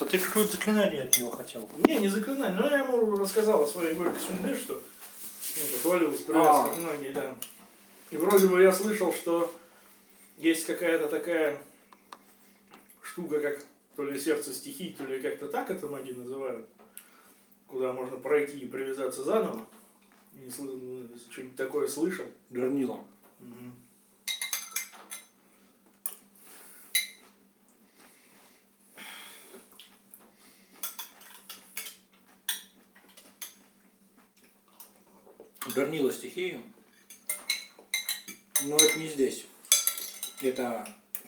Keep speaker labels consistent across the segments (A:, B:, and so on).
A: что ты какое-то заклинание от него хотел.
B: Не заклинание, но я ему рассказал о своей горькой судьбе, что хвалил, справился многие, да. И вроде бы я слышал, что есть какая-то такая штука, как то ли сердце стихий, то ли как-то так это маги называют, куда можно пройти и привязаться заново. Что-нибудь такое слышал.
A: Горнило.
B: Угу.
A: Горнило стихию. Но это не здесь. Это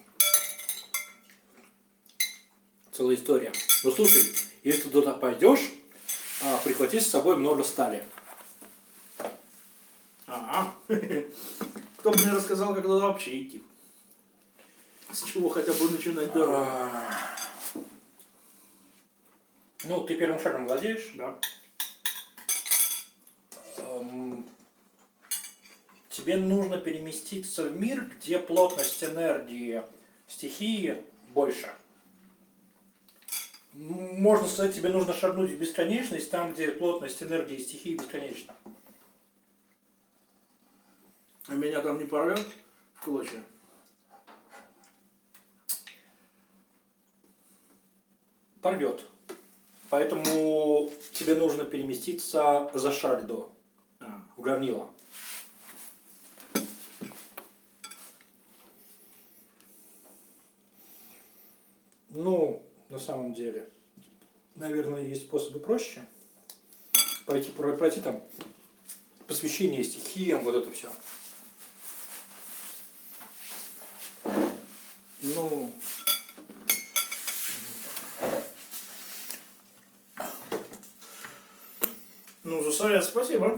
A: целая история. Ну слушай, если ты туда пойдешь, прихвати с собой много стали.
B: Ага. Кто бы мне рассказал, как туда вообще идти? С чего хотя бы начинать дорогу?
A: Ну, ты первым шагом владеешь?
B: Да.
A: Тебе нужно переместиться в мир, где плотность энергии стихии больше. Можно сказать, тебе нужно шагнуть в бесконечность, там, где плотность энергии стихии бесконечна.
B: А меня там не порвет в клочья?
A: Порвет. Поэтому тебе нужно переместиться за шаг до в горнило. Ну, на самом деле, наверное, есть способы проще. Пройти там посвящение стихиям, вот это все.
B: Ну, за совет спасибо.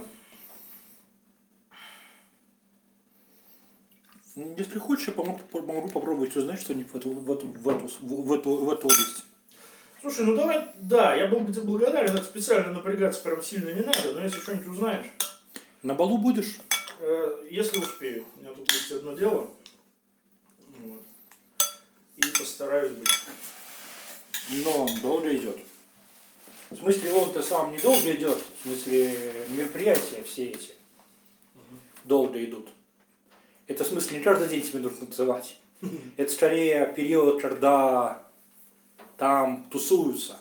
A: Если хочешь, я могу попробовать узнать что-нибудь в эту область.
B: Слушай, ну давай, да, я был бы тебе благодарен, это специально напрягаться прям сильно не надо, но если что-нибудь узнаешь.
A: На балу будешь?
B: Если успею. У меня тут есть одно дело. Вот. И постараюсь быть.
A: Но он долго идет. В смысле, он-то сам не долго идет, в смысле, мероприятия все эти долго идут. Это в смысле не каждый день тебе нужно танцевать. Это скорее период, когда там тусуются.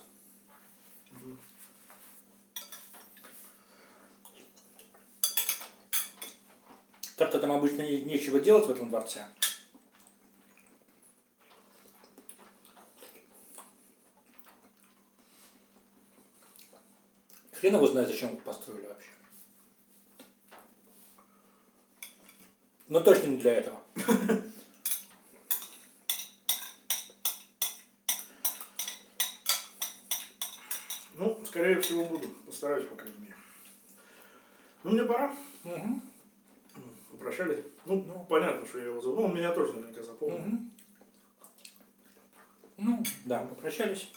A: Так-то там обычно нечего делать в этом дворце. Хрен его знает, зачем их построили вообще. Но точно не для этого.
B: Ну, скорее всего, буду. Постараюсь, по крайней мере. Ну, мне пора.
A: Угу.
B: Попрощались. Ну, понятно, что я его зову. Ну, он меня тоже наверняка запомнил.
A: Угу. Ну, да, мы попрощались.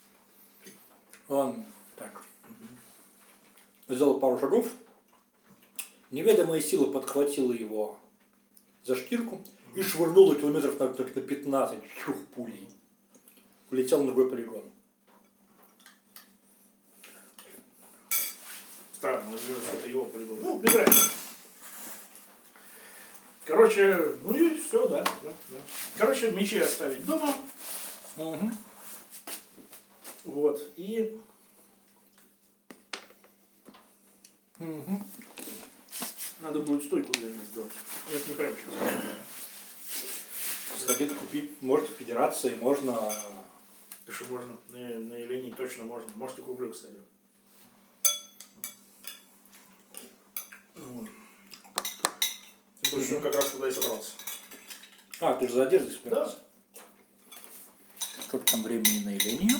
A: Он так сделал пару шагов. Неведомая сила подхватила его за шкирку и швырнула километров на 15 пулей. Улетел на другой полигон.
B: Странно, что это его полигон. Ну, не правильно. Короче, ну и все, да. Короче, мечи оставить дома.
A: Угу.
B: Вот. И надо будет стойку для них сделать. Нет, не прям сейчас.
A: Сходи купи. Может в федерации, можно.
B: Ты что, можно? На Елене точно можно. Может, и куплю, кстати. Точно как раз туда и собрался.
A: Ты же за одеждой
B: Да.
A: собирался? Сколько там времени на Елене?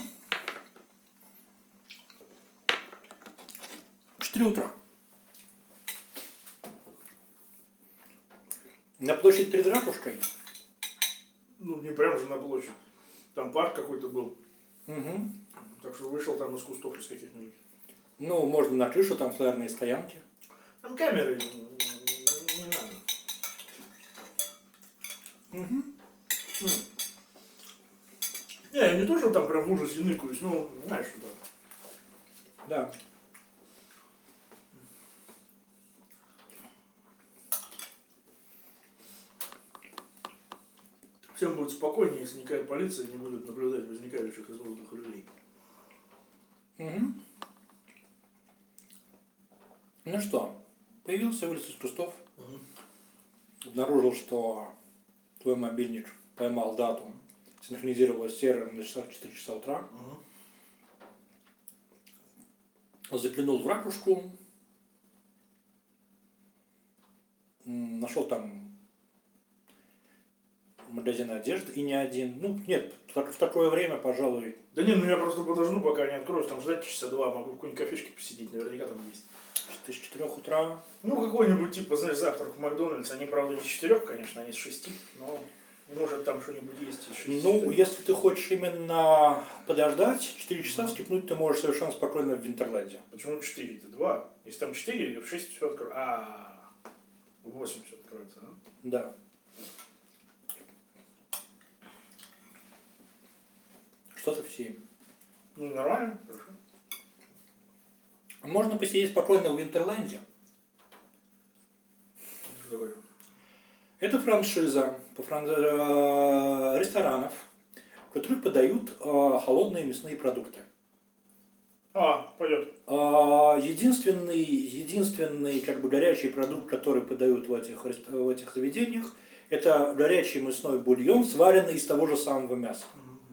A: 4 утра. На площадь перед ратушкой?
B: Ну, не прям же на площадь. Там парк какой-то был.
A: Угу.
B: Так что вышел там из кустов из каких-нибудь.
A: Ну, можно на крышу, там флэрные стоянки.
B: Там камеры не надо.
A: Угу.
B: Не, я не то, что там прям в ужасе ныкаюсь, ну, знаешь, что там.
A: Да.
B: Всем будет спокойнее, если никакая полиция не будет наблюдать возникающих из воздуха людей.
A: Мгм. Ну что, появился, вылез из кустов, обнаружил, что твой мобильник поймал дату, синхронизировал с сервером на часах 4 часа утра, заглянул в ракушку, нашел там магазин одежды и не один. Ну, нет, в такое время, пожалуй,
B: Да не, ну я просто подожду, пока не откроюсь, там ждать часа два, могу в какой-нибудь кафешке посидеть, наверняка там есть.
A: с 4 утра.
B: Ну, какой-нибудь, типа, знаешь, завтрак в Макдональдс, они, правда, не с 4, конечно, они с 6, но может там что-нибудь есть из 6.
A: Ну, если ты хочешь именно подождать, 4 часа скипнуть ты можешь совершенно спокойно в Винтерленде.
B: Почему 4? Это 2. Если там 4, в 6 все откроется. В 8 все откроется, да?
A: Да. Что-то в 7.
B: Ну, нормально, хорошо.
A: Можно посидеть спокойно в Винтерленде.
B: Что такое?
A: Это франшиза ресторанов, которые подают холодные мясные продукты.
B: Пойдет.
A: Единственный как бы горячий продукт, который подают в этих заведениях, это горячий мясной бульон, сваренный из того же самого мяса.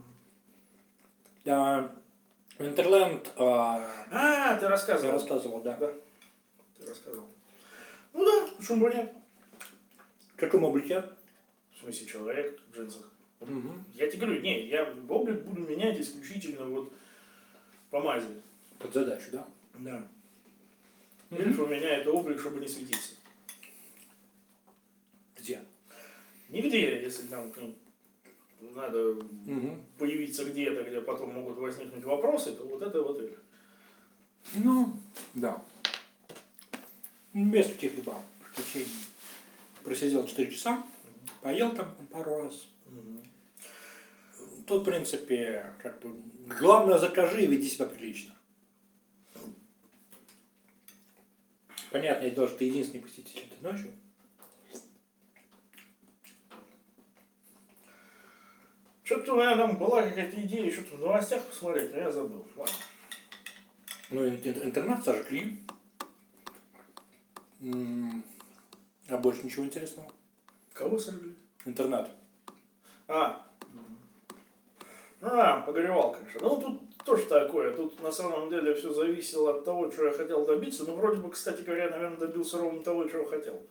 A: Винтерленд,
B: Ты рассказывал.
A: я рассказывал, да.
B: Да, ты рассказывал. Ну да, почему бы нет?
A: В каком облике?
B: В смысле, человек в джинсах.
A: Мгм.
B: Я тебе говорю, не, я облик буду менять исключительно вот по мази.
A: Под задачу, да?
B: Да. Или что у меня это облик, чтобы не светиться.
A: Где?
B: Нигде, если там надо
A: Мгм.
B: появиться где-то, где потом могут возникнуть вопросы, то вот это.
A: Ну, да. Без каких-либо приключений. Просидел 4 часа, поел там пару раз. Тут, в принципе, как бы, главное, закажи и веди себя прилично. Понятное дело, что ты единственный посетитель этой ночью.
B: Что-то у меня там была какая-то идея, что-то в новостях посмотреть, но я забыл. Ладно.
A: Ну, интернет сожгли. А больше ничего интересного.
B: Кого сожгли?
A: Интернет.
B: Ну да, погоревал, конечно. Ну тут тоже такое. Тут на самом деле все зависело от того, что я хотел добиться. Ну вроде бы, кстати говоря, наверное, добился ровно того, чего хотел.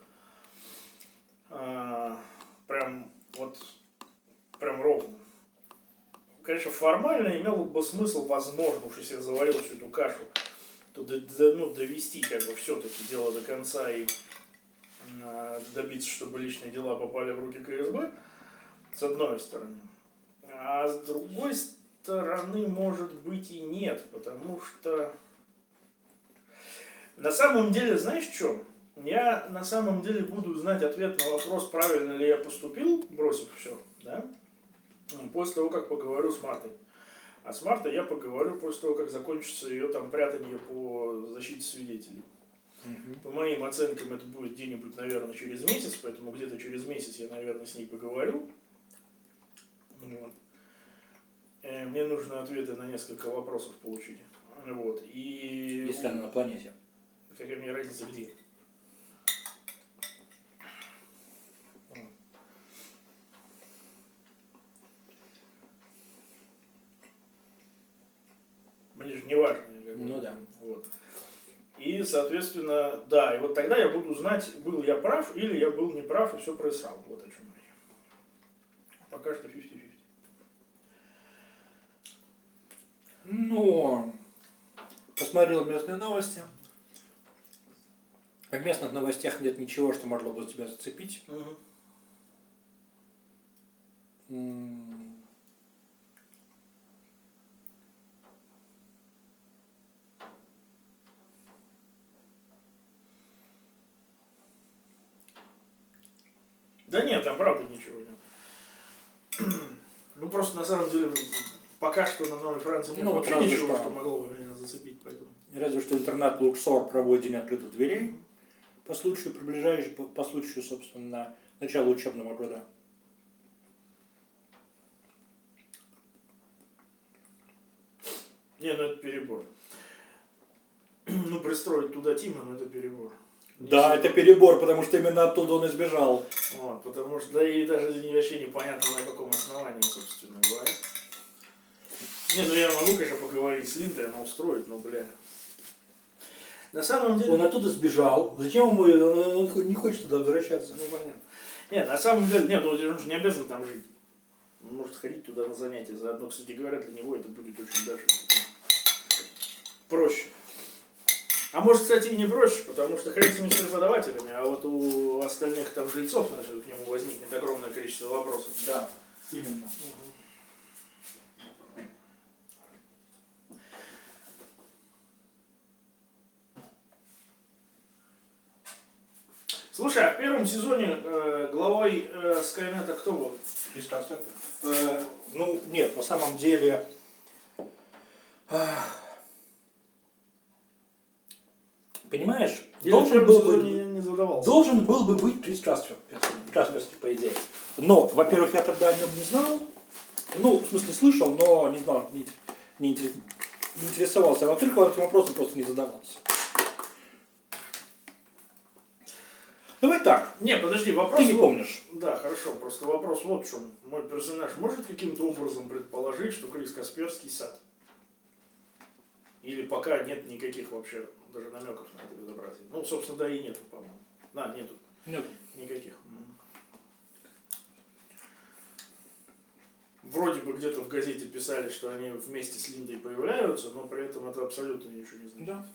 B: Прям ровно. Конечно, формально имело бы смысл, возможно, уж если я заварил всю эту кашу, то довести как бы все-таки дело до конца и добиться, чтобы личные дела попали в руки КСБ, с одной стороны. А с другой стороны, может быть и нет, потому что на самом деле, знаешь что? Я на самом деле буду знать ответ на вопрос, правильно ли я поступил, бросив все, да? После того, как поговорю с Мартой. А с Мартой я поговорю после того, как закончится ее там прятание по защите свидетелей. По моим оценкам, это будет где-нибудь, наверное, через месяц, поэтому где-то через месяц я, наверное, с ней поговорю. Вот. Мне нужно ответы на несколько вопросов получить. Вот. И...
A: Если она на планете.
B: Какая мне разница где? Мне же не важно.
A: Ну да.
B: Вот. И, соответственно, да, и вот тогда я буду знать, был я прав или я был не прав, и все просрал. Вот о чем речь. Пока что 50-50.
A: Ну, посмотрел местные новости. В местных новостях нет ничего, что могло бы тебя зацепить.
B: Да нет, там правда ничего нет. Ну просто на самом деле пока что на Новой Франции нет
A: Ну,
B: вообще
A: разве
B: ничего,
A: что.
B: что могло бы меня зацепить. Поэтому.
A: Разве что интернат Луксор проводит День открытых дверей по случаю, по случаю, собственно, начала учебного года.
B: Не, ну это перебор. Ну, пристроить туда Тима, ну это перебор.
A: Да, это перебор, потому что именно оттуда он избежал.
B: Вот, потому что, да и даже вообще непонятно, на каком основании, собственно говоря. Не, ну я могу, конечно, поговорить с Линдой, она устроит, но, бля. На самом деле...
A: Он оттуда сбежал. Зачем ему? Он не хочет туда возвращаться.
B: Ну, понятно. Нет, на самом деле, нет, ну, он же не обязан там жить. Он может ходить туда на занятия. Заодно, кстати говоря, для него это будет очень даже проще. А может, кстати, и не проще, потому что ходить с преподавателями, а вот у остальных там жильцов, значит, к нему возникнет огромное количество вопросов.
A: Да, именно.
B: Слушай, а в первом сезоне главой Скайнета кто был?
A: Ну, нет, на самом деле... Понимаешь,
B: Я в первом сезоне не задавался.
A: должен был бы быть Крис Кастер, по идее. Но, во-первых, я тогда о нем не знал. Ну, в смысле, слышал, но не знал, не интересовался. А во-вторых, этим вопросом просто не задавался. Давай так.
B: Не, подожди, вопрос...
A: Ты не помнишь.
B: Да, хорошо, просто вопрос вот в чем. Мой персонаж может каким-то образом предположить, что Крис Касперский сад? Или пока нет никаких вообще даже намеков на это безобразие? Ну, собственно, да и нету, по-моему. Да, нету.
A: Нет.
B: Никаких. Вроде бы где-то в газете писали, что они вместе с Линдой появляются, но при этом это абсолютно ничего не значит.
A: Да.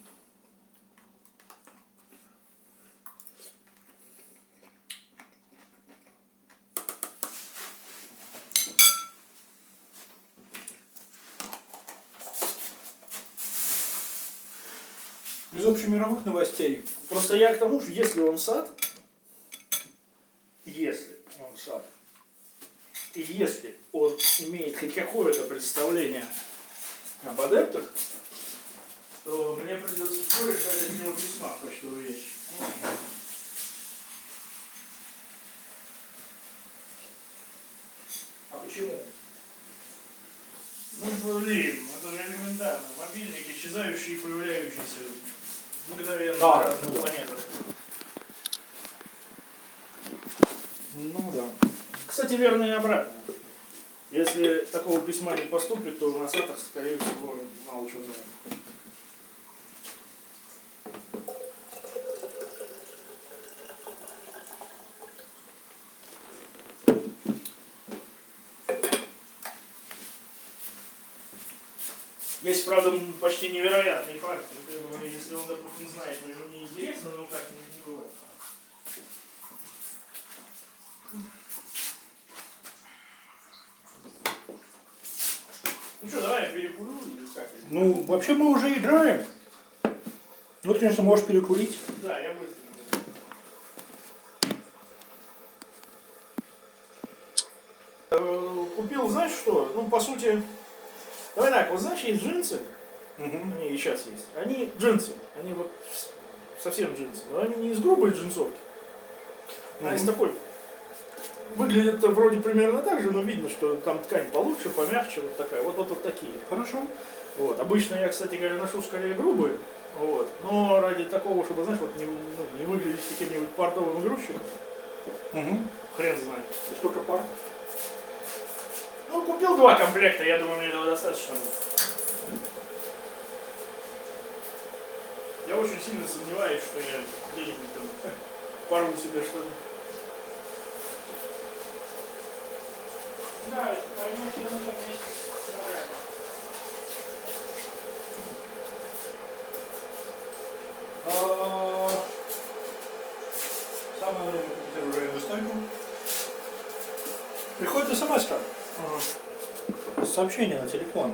A: Из общемировых новостей.
B: Просто я к тому, что если он сад, и если он имеет хоть какое-то представление об адептах, то мне придется вскоре ждать от него письма в почтовую вещь.
A: А почему?
B: Ну, блин, это же элементарно. Мобильник, исчезающий и появляющийся мгновенно
A: Да.
B: на разных планетах.
A: Ну да.
B: Кстати, верно и обратно. Если такого письма не поступит, то на сайтах, скорее всего, мало чего знаем. Есть, правда, почти невероятный факт. Я думаю, если он, допустим, знает, но ему не интересно, но так не бывает. Ну что, давай я перекурю или как?
A: Ну, вообще мы уже играем. Ну, ты, конечно, можешь перекурить.
B: Да, я быстро. Купил, знаешь что? Ну, по сути, давай так, вот знаешь, есть джинсы, они и сейчас есть. Они джинсы, они вот совсем джинсы, но они не из грубой джинсовки, а из такой. Выглядит это вроде примерно так же, но видно, что там ткань получше, помягче, вот такая, вот такие.
A: Хорошо.
B: Вот. Обычно я, кстати говоря, ношу скорее грубые, вот. Но ради такого, чтобы, знаешь, вот не выглядеть каким-нибудь портовым грузчиком, хрен знает.
A: Сколько пар?
B: Ну, купил 2 комплекта, я думаю, мне этого достаточно. Я очень сильно сомневаюсь, что я где-нибудь там порву себе что-то. Да, это, конечно, нужно вместе с программой.
A: Самое время купить оружейную стойку. Приходит смс сообщение на телефон.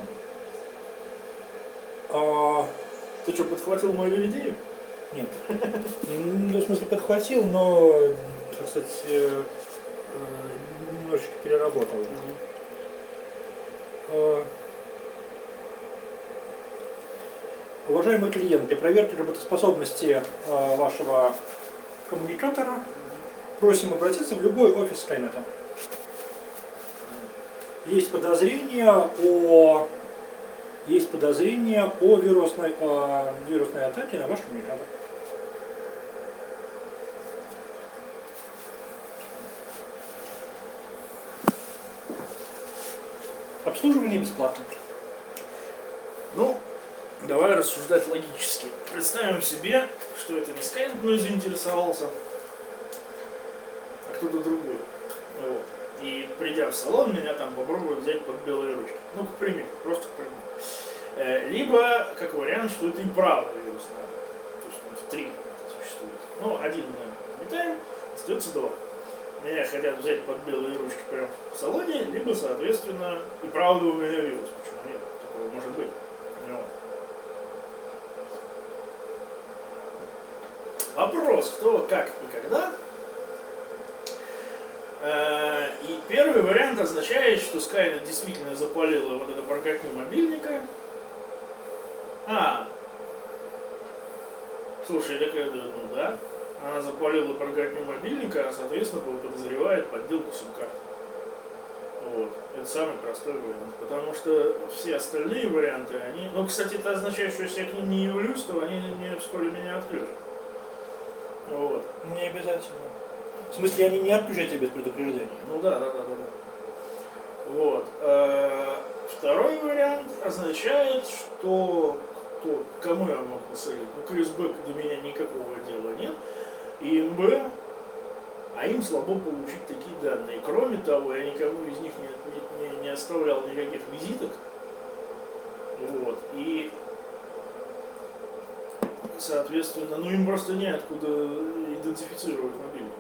B: Ты что, подхватил мою идею?
A: Нет. Ну, в смысле, подхватил, но, так сказать, немножечко переработал. Уважаемые клиенты, для проверки работоспособности вашего коммуникатора просим обратиться в любой офис Skynet. Есть подозрение о вирусной атаке на ваш коммуникатор. Обслуживание бесплатно.
B: Ну, давай рассуждать логически. Представим себе, что это не Skynet мной заинтересовался, а кто-то другой. Вот. И придя в салон, меня там попробуют взять под белые ручки. Ну, к примеру, просто к примеру. Либо, как вариант, что это и правда вирусная. То есть у нас 3 существует. Ну, один мы метаем, остается 2. Меня хотят взять под белые ручки прямо в салоне, либо, соответственно, и правда у меня вирус. Почему нет? Такого может быть. Ну. Вопрос, кто, как и когда. И первый вариант означает, что Skynet действительно запалила вот эту прокатню мобильника. Слушай, ну да. Она запалила прокатню мобильника, а соответственно подозревает подделку сим-карт. Вот. Это самый простой вариант. Потому что все остальные варианты, они... Ну, кстати, это означает, что если я к ним не явлюсь, то они вскоре меня отключат. Вот.
A: Не обязательно. В смысле, они не отключат тебя без предупреждения.
B: Ну да. Вот. Второй вариант означает, что кому я мог посылать? Ну, к КСБ до меня никакого дела нет. И МБ, а им слабо получить такие данные. Кроме того, я никому из них не оставлял никаких визиток. Вот. И, соответственно, ну им просто неоткуда идентифицировать мобильник.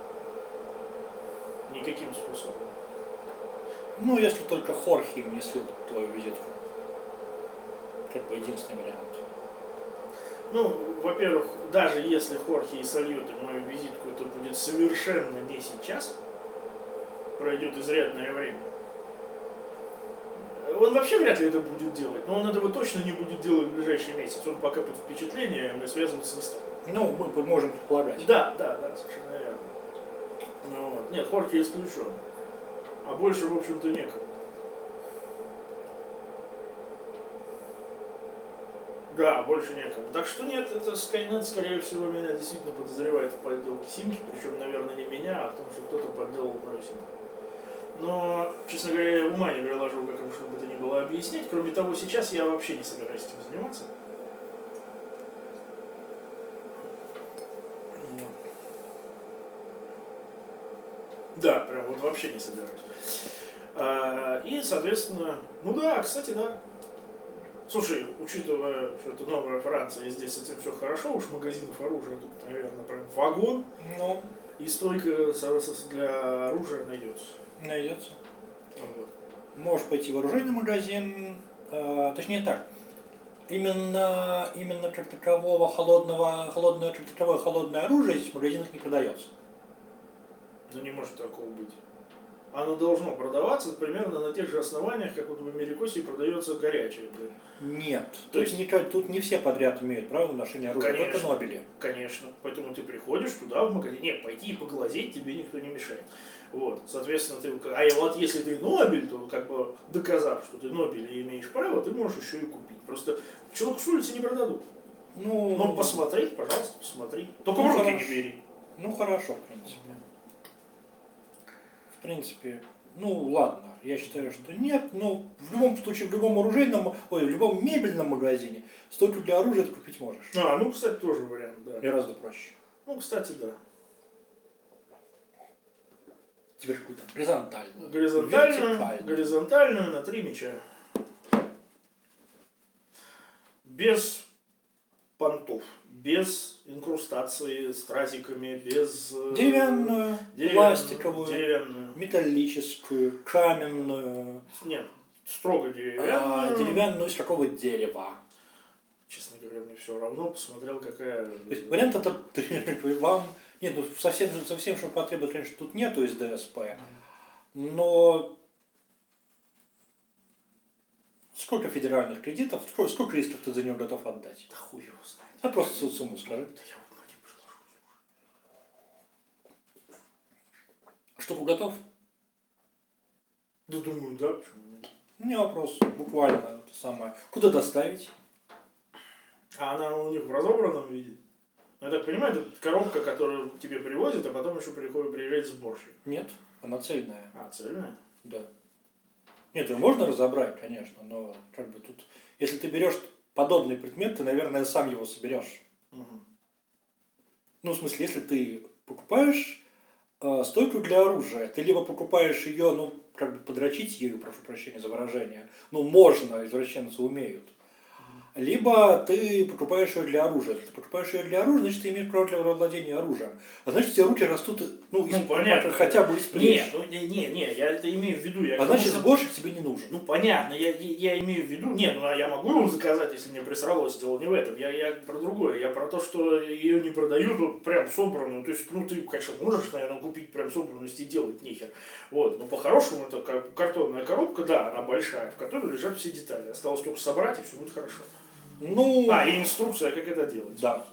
B: Никаким способом.
A: Ну, если только Хорхе им не слил твою визитку. Как бы единственный вариант.
B: Ну, во-первых, даже если Хорхе и сольет мою визитку, это будет совершенно не сейчас. Пройдет изрядное время. Он вообще вряд ли это будет делать, но он этого точно не будет делать в ближайший месяц. Он пока под впечатлением и связываться не станет.
A: Ну, мы можем предполагать.
B: Да, совершенно верно. Ну, вот. Нет, Хорхе исключен. А больше, в общем-то, некому. Да, больше некому. Так что нет, это Skynet, скорее всего, меня действительно подозревает в подделке симки, причем, наверное, не меня, а в том, что кто-то подделал мою симку. Но, честно говоря, я ума не приложу, как им что бы то ни было объяснить. Кроме того, сейчас я вообще не собираюсь этим заниматься. Да, прям вот вообще не собираюсь. И, соответственно, ну да, кстати, да. Слушай, учитывая, что это новая Франция, и здесь с этим все хорошо, уж магазинов оружия тут, наверное, прям вагон.
A: Ну,
B: И столько для оружия найдется.
A: найдется.
B: Вот.
A: Можешь пойти в оружейный магазин, точнее так. Именно как таковое холодное оружие здесь в магазинах не продается.
B: Но не может такого быть. Оно должно продаваться примерно на тех же основаниях, как вот в Америкосе продается горячее.
A: Нет.
B: То есть
A: тут не все подряд имеют право на ношение оружия, только Нобели.
B: Конечно. Поэтому ты приходишь туда в магазин. Нет, пойти и поглазеть тебе никто не мешает. Вот. Соответственно, вот если ты Нобель, то как бы доказав, что ты Нобель и имеешь право, ты можешь еще и купить. Просто человек с улицы не продадут. Но посмотреть, пожалуйста, посмотри. Только в руки не бери.
A: Ну хорошо, в принципе. В принципе, ну ладно, я считаю, что нет, но в любом случае, в любом мебельном магазине столько для оружия ты купить можешь.
B: Ну, кстати, тоже вариант, да.
A: Гораздо проще.
B: Ну, кстати, да.
A: Теперь какую-то горизонтальную.
B: Горизонтальную на 3 мяча. Без понтов, без инкрустации стразиками, без...
A: Деревянную, пластиковую, металлическую, каменную.
B: Нет, строго деревянную.
A: Деревянную из какого дерева?
B: Честно говоря, мне все равно, посмотрел, какая...
A: То есть вариант это вам... Нет, ну совсем, что потребует, конечно, тут нету из ДСП, но Сколько федеральных кредитов, сколько рисков ты за него готов отдать?
B: Да хуй его знает.
A: А просто сумму скажи.
B: Да я вот не приложу.
A: Штуку готов?
B: Да думаю, да, почему нет?
A: Не вопрос. Буквально это самое. Куда доставить?
B: А она у них в разобранном виде? Ну, я так понимаю, это коробка, которую тебе привозят, а потом еще приезжает сборщик.
A: Нет, она цельная.
B: А, цельная?
A: Да. Нет, ее можно разобрать, конечно, но как бы тут, если ты берешь подобный предмет, ты, наверное, сам его соберешь.
B: Угу.
A: Ну, в смысле, если ты покупаешь стойку для оружия, ты либо покупаешь ее, ну, как бы подрочить ею, прошу прощения за выражение, ну, можно, извращенцы умеют. Либо ты покупаешь ее для оружия. Если ты покупаешь ее для оружия, значит, ты имеешь право для владения оружием. А значит, тебе руки растут, ну,
B: понятно.
A: хотя бы из плеч.
B: Нет, ну, не, я это имею в виду.
A: А значит, сборщик тебе не нужен.
B: Ну, понятно, я имею в виду, нет, ну, а я могу его заказать, если мне присралось, дело не в этом. Я про другое, я про то, что ее не продают вот прям собранную. То есть, ну, ты, конечно, можешь, наверное, купить прям собранную, если делать нехер. Вот, но по-хорошему, это картонная коробка, да, она большая, в которой лежат все детали. Осталось только собрать, и все будет хорошо.
A: Ну,
B: И инструкция, как это делать.
A: Да.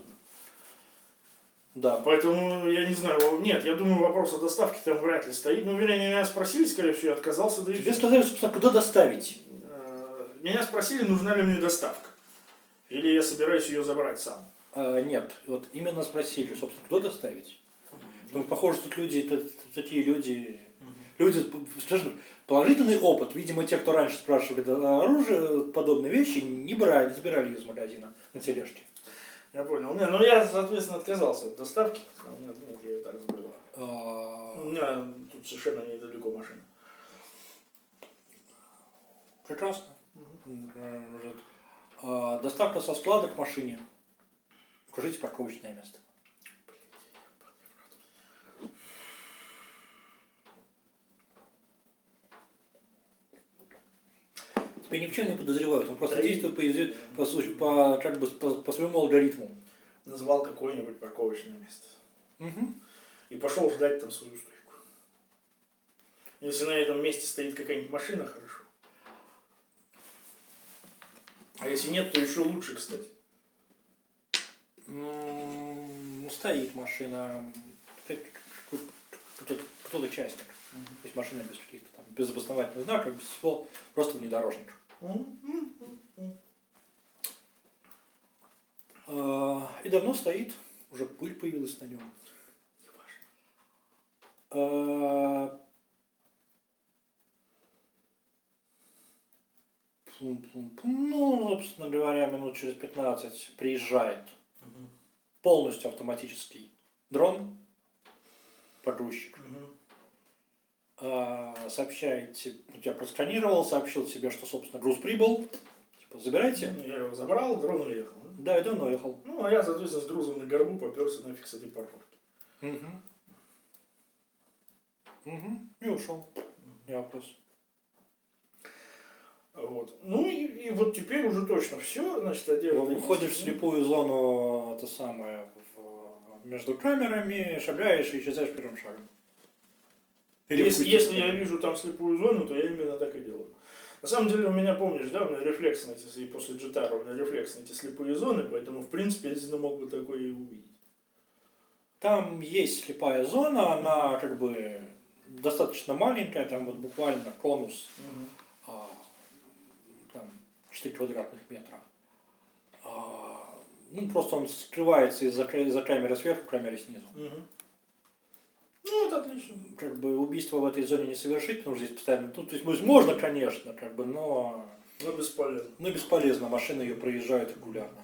A: Да.
B: Поэтому, я не знаю, нет, я думаю, вопрос о доставке там вряд ли стоит. Ну, вернее, меня спросили, скорее всего, я отказался. Да и
A: Тебе
B: всё.
A: сказали, собственно, куда доставить.
B: Меня спросили, нужна ли мне доставка. Или я собираюсь ее забрать сам.
A: Нет, вот именно спросили, собственно, куда доставить. Ну, похоже, тут люди, такие люди, скажем, положительный опыт. Видимо, те, кто раньше спрашивали оружие, подобные вещи, не забирали из магазина на тележке.
B: Я понял. Не, ну я, соответственно, отказался от доставки. Я ее так забрала. У меня тут совершенно недалеко машина.
A: Прекрасно. Доставка со склада к машине. Укажите парковочное место. Тебя ни в чем не подозревают, он просто действует по своему алгоритму.
B: Назвал какое-нибудь парковочное место.
A: Угу.
B: И пошел ждать там свою стойку. Если на этом месте стоит какая-нибудь машина, хорошо. А если нет, то еще лучше, кстати.
A: Стоит машина, кто-то частник. Есть машина без каких-то там, без обосновательных знаков, без всего, просто внедорожник. И давно стоит, уже пыль появилась на нем. Ну, собственно говоря, минут через 15 приезжает полностью автоматический дрон, погрузчик. Сообщает, тебя просканировал, сообщил тебе, что, собственно, груз прибыл. Типа, забирайте.
B: Я его забрал, дрон уехал.
A: Да, и дрон уехал.
B: Ну, а я, соответственно, с грузом на горбу поперся нафиг с этой парковки.
A: И ушел. Не вопрос.
B: Вот. Ну и вот теперь уже точно все, значит, одежда.
A: Выходишь в слепую зону, это самое, между камерами, шагаешь и исчезаешь первым шагом.
B: Если я вижу там слепую зону, то я именно так и делаю. На самом деле у меня, помнишь, да, у меня рефлекс на эти, после джитара у меня рефлекс на эти слепые зоны, поэтому, в принципе, я действительно мог бы такое и увидеть.
A: Там есть слепая зона, она как бы достаточно маленькая, там вот буквально конус, там 4 квадратных метра. Ну, просто он скрывается из-за камеры сверху, камеры снизу.
B: Ну, это отлично.
A: Как бы убийство в этой зоне не совершить, потому что здесь постоянно... Ну, то есть можно, конечно, как бы, но...
B: Но бесполезно.
A: Но бесполезно, машины ее проезжают регулярно.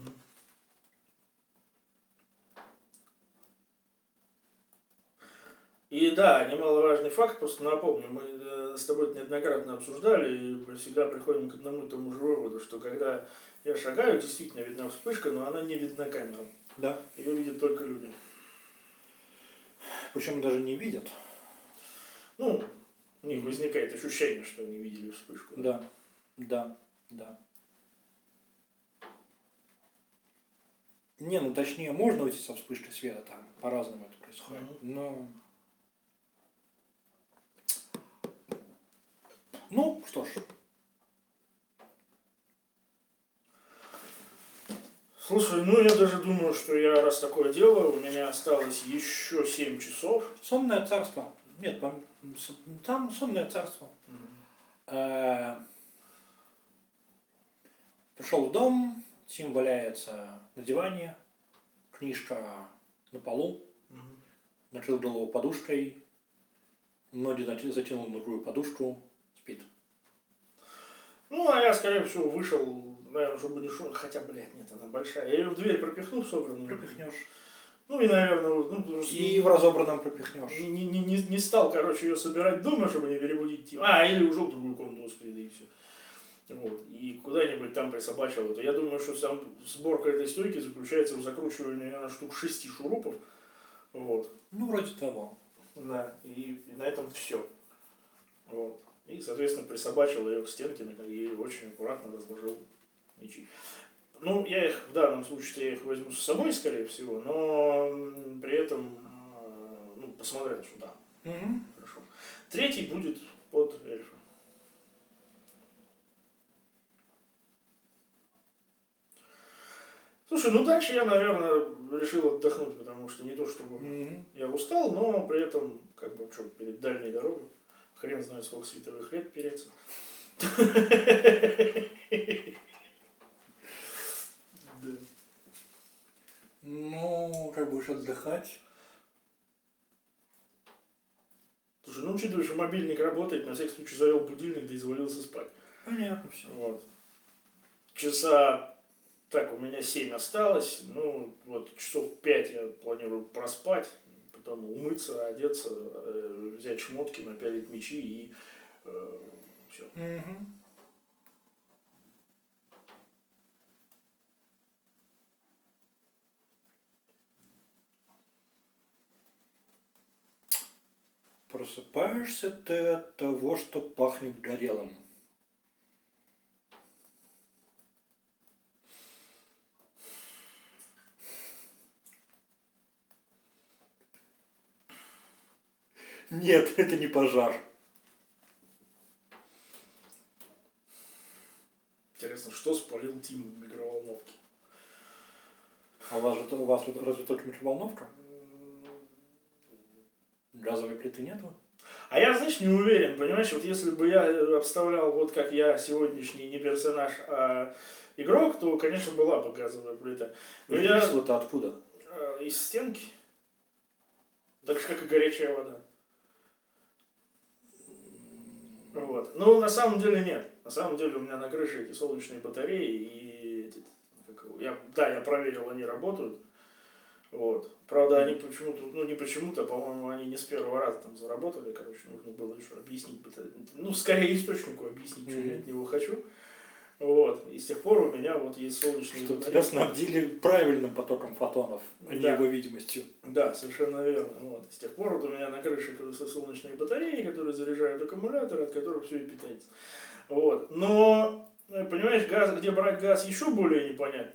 B: И да, немаловажный факт, просто напомню, мы с тобой это неоднократно обсуждали и всегда приходим к одному и тому же выводу, что когда я шагаю, действительно видна вспышка, но она не видна камерам.
A: Да.
B: Ее видят только люди.
A: Причем даже не видят.
B: Ну, у них возникает ощущение, что они видели вспышку.
A: Да, да, да. Не, ну точнее, можно уйти со вспышкой света, там по-разному это происходит. Но... Ну, что ж.
B: Слушай, ну я даже думаю, что я раз такое делаю, у меня осталось еще 7 часов.
A: Сонное царство. Нет, там сонное царство. Э, Пришел в дом, Тим валяется на диване, книжка на полу, накрыл голову подушкой, ноги затянул на другую подушку, спит.
B: Ну, а я, скорее всего, вышел, наверное, чтобы не шум. Хотя, блядь, нет, она большая. Я ее в дверь пропихну собранную.
A: Пропихнешь.
B: Ну и, наверное, ну, просто
A: И в разобранном пропихнешь.
B: не стал, короче, ее собирать дома, чтобы не перебудить Тима. А, или ушел в другую комнату, господи, да и все. Вот. И куда-нибудь там присобачил это. Я думаю, что сам сборка этой стойки заключается в закручивании, наверное, штук 6 шурупов. Вот.
A: Ну, вроде того.
B: Да. И на этом все. Вот. И, соответственно, присобачил ее к стенке и очень аккуратно разложил мячи. Ну, я их, в данном случае, я их возьму с собой, скорее всего, но при этом, ну, посмотрел сюда. Хорошо. Третий будет под эльфа. Слушай, ну дальше я, наверное, решил отдохнуть, потому что не то чтобы я устал, но при этом, как бы, что, перед дальней дорогой, хрен знает, сколько световых лет переться.
A: Ну, как будешь отдыхать?
B: Слушай, ну учитывая, что мобильник работает, на всякий случай завел будильник, да и завалился спать.
A: Понятно все.
B: Вот. Часа, так, у меня 7 осталось, ну, вот часов 5 я планирую проспать, потом умыться, одеться, взять шмотки, напялить мечи и все.
A: Просыпаешься ты от того, что пахнет горелым. Нет, это не пожар.
B: Интересно, что спалил Тим в микроволновке?
A: А у вас разве только микроволновка? Газовой плиты нету?
B: А я, знаешь, не уверен, понимаешь, вот если бы я обставлял вот как я сегодняшний не персонаж, а игрок, то, конечно, была бы газовая плита. Но я
A: Кисло-то откуда?
B: из стенки, так же, как и горячая вода. Вот. Ну, на самом деле нет. На самом деле у меня на крыше эти солнечные батареи, и я проверил, они работают. Вот. Правда, они почему-то, ну не почему-то, по-моему, они не с первого раза там заработали, короче, нужно было еще объяснить, ну, скорее источнику объяснить, что я от него хочу. Вот. И с тех пор у меня вот есть солнечные
A: Что
B: батареи.
A: тебя снабдили правильным потоком фотонов, а не
B: Да.
A: его видимостью.
B: Да, совершенно верно. Вот. С тех пор вот у меня на крыше солнечные батареи, которые заряжают аккумуляторы, от которых все и питается. Вот. Но, понимаешь, газ, где брать газ, еще более непонятно.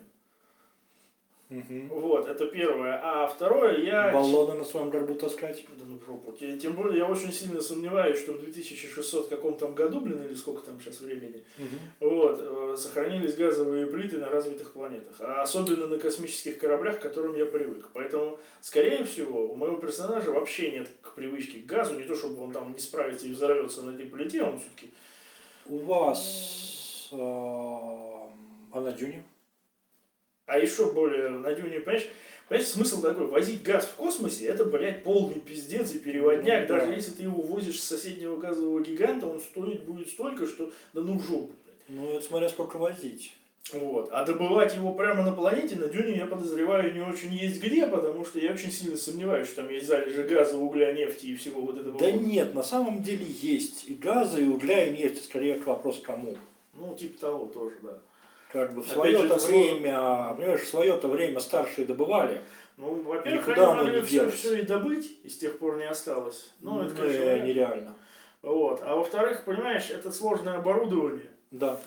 B: Вот, это первое. А второе, я...
A: Баллоны на своем горбу таскать.
B: Да ну в жопу. Тем более, я очень сильно сомневаюсь, что в 2600 каком там году, блин, или сколько там сейчас времени, вот, сохранились газовые плиты на развитых планетах. А особенно на космических кораблях, к которым я привык. Поэтому, скорее всего, у моего персонажа вообще нет привычки к газу. Не то, чтобы он там не справится и взорвется на этой плите, он все-таки...
A: У вас... А на Дюне?
B: А еще более на Дюне, понимаешь, смысл такой, возить газ в космосе, это, блядь, полный пиздец и переводняк. Даже если ты его возишь с соседнего газового гиганта, он стоит будет столько, что да ну в жопу, блядь.
A: Ну, это смотря сколько возить.
B: Вот. А добывать его прямо на планете, на Дюне, я подозреваю, не очень есть где, потому что я очень сильно сомневаюсь, что там есть залежи газа, угля, нефти и всего вот этого.
A: Да нет, на самом деле есть и газа, и угля, и нефть. Скорее вопрос кому.
B: Ну, типа того тоже, да.
A: Как бы в
B: Опять
A: свое-то
B: же,
A: время, понимаешь, в свое-то время старшие добывали.
B: Ну, во-первых,
A: Никуда
B: они
A: оно
B: могли
A: не
B: все
A: делось.
B: и добыть, и с тех пор не осталось. Ну, это, конечно,
A: нереально.
B: Вот. А во-вторых, понимаешь, это сложное оборудование.
A: Да.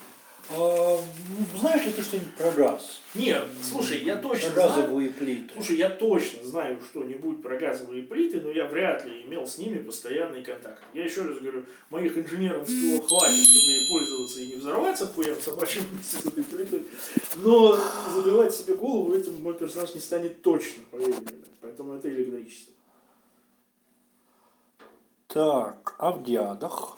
A: Знаешь ли ты что-нибудь про газ?
B: Нет, слушай, я точно
A: Про
B: знаю.
A: газовые плиты.
B: Слушай, я точно знаю что-нибудь про газовые плиты, но я вряд ли имел с ними постоянный контакт. Я еще раз говорю, моих инженерных скиллов хватит, чтобы ей пользоваться и не взорваться хуям собачьим с этой плитой. Но забивать себе голову, этим мой персонаж не станет точно, поверь мне. Поэтому это электричество.
A: Так, а в диадах?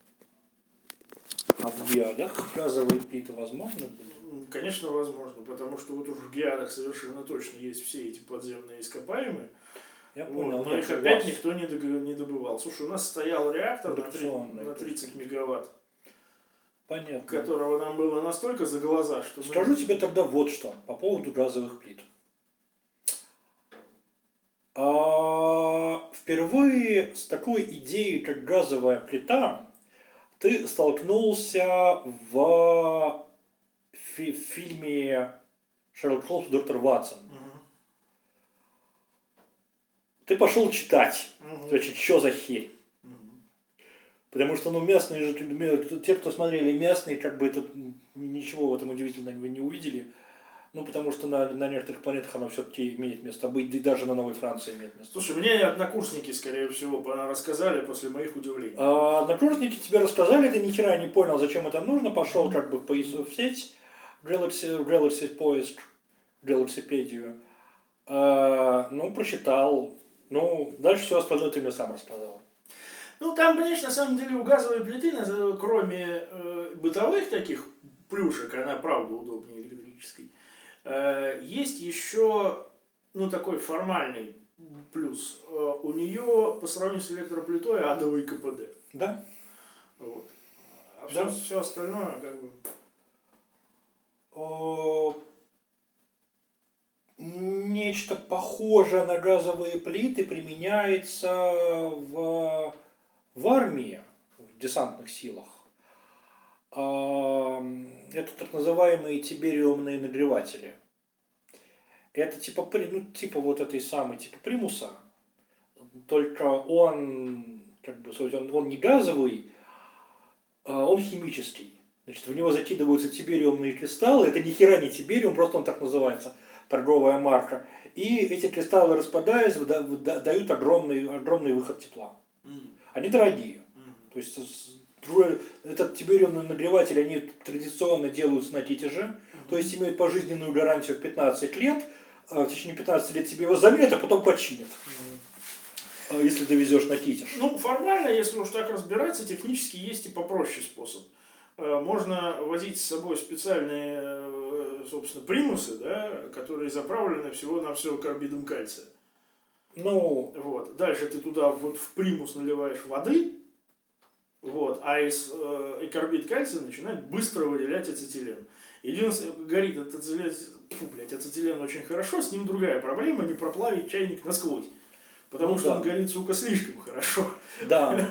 A: Газовые плиты возможно были?
B: Конечно, возможно, потому что вот уж в геадах совершенно точно есть все эти подземные ископаемые.
A: Я
B: Вот,
A: понял.
B: но их опять никто не добывал. Слушай, у нас стоял реактор на 30 мегаватт,
A: Понятно.
B: которого нам было настолько за глаза, что...
A: Скажу тебе тогда вот что по поводу газовых плит. Впервые с такой идеей, как газовая плита, ты столкнулся в фильме «Шерлок Холмс и доктор Ватсон». Ты пошел читать, значит, что за херь. Потому что, местные же, те, кто смотрели местные, как бы это ничего в этом удивительного вы не увидели. Потому что на некоторых планетах оно все-таки имеет место быть, и даже на Новой Франции имеет место.
B: Слушай, мне однокурсники, скорее всего, рассказали после моих удивлений.
A: Однокурсники тебе рассказали, ты ни хера не понял, зачем это нужно, пошел как бы в сеть, в Galaxy поиск, Galaxypedia, прочитал, дальше все остальное ты мне сам рассказал.
B: Там, конечно, на самом деле у газовой плиты, кроме бытовых таких плюшек, она правда удобнее электрической, есть еще, такой формальный плюс. У нее по сравнению с электроплитой адовый КПД.
A: Да.
B: Вот. А все остальное как бы...
A: Нечто похожее на газовые плиты применяется в армии, в десантных силах. Это так называемые тибериумные нагреватели. Это типа вот этой самой, типа примуса. Только он, он не газовый, он химический. Значит, в него закидываются тибериумные кристаллы. Это ни хера не тибериум, просто он так называется, торговая марка. И эти кристаллы, распадаясь, дают огромный выход тепла. Они дорогие. То есть этот тибериумный нагреватель они традиционно делаются на титеже, то есть имеют пожизненную гарантию в 15 лет. В течение 15 лет тебе его заменят, а потом починят. Если довезешь на титеж.
B: Формально, если уж так разбираться, технически есть и попроще способ. Можно возить с собой специальные, собственно, примусы, да, которые заправлены всего-навсего карбидом кальция. Вот. Дальше ты туда вот в примус наливаешь воды, вот, и карбид кальция начинает быстро выделять ацетилен. Единственное, горит ацетилен очень хорошо, с ним другая проблема, не проплавить чайник насквозь. Потому что он горит, сука, слишком хорошо.
A: Да.